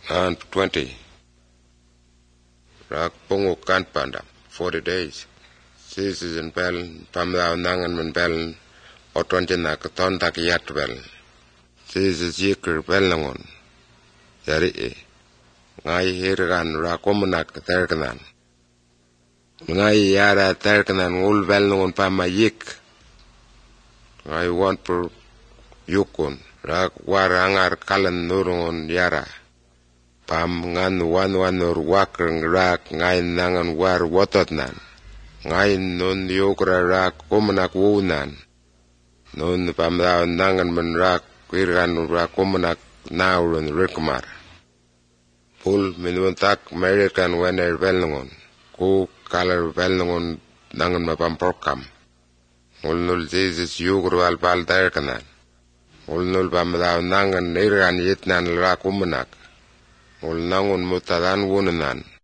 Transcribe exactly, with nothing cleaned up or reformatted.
and twenty. Rak pongo kan panda forty days. Sis in bell pamla nangan men bell otonjena katon tak yat bell. Sis is yikr bell nangon. Yari e. Ngai hirgan rakomunak terkanan. Ngai yara terkanan ul bell nangon pama yik. Ngai want per yukon. Rak war angar kalan nurungon yara. Pam ngan wan wan nur wakr rak ngai nangan war wotot nan. Ngai nun yukra rak komunak wunan. Nun pam daw nangan men rak wirgan rak komunak naurun rikmar. Pul minuntak merikan wener velngon. Ku kalar velngon nangan mapam prokam. Ulnul Jesus yukru al pal terkanan. Ulnul pam daw nangan irgan yitnan rak komunak. Ul nangun mutadan wunan.